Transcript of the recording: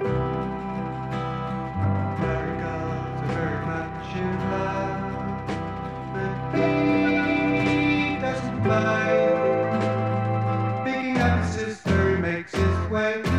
Americans are very much in love, but he doesn't mind. Picking up his sister, he makes his way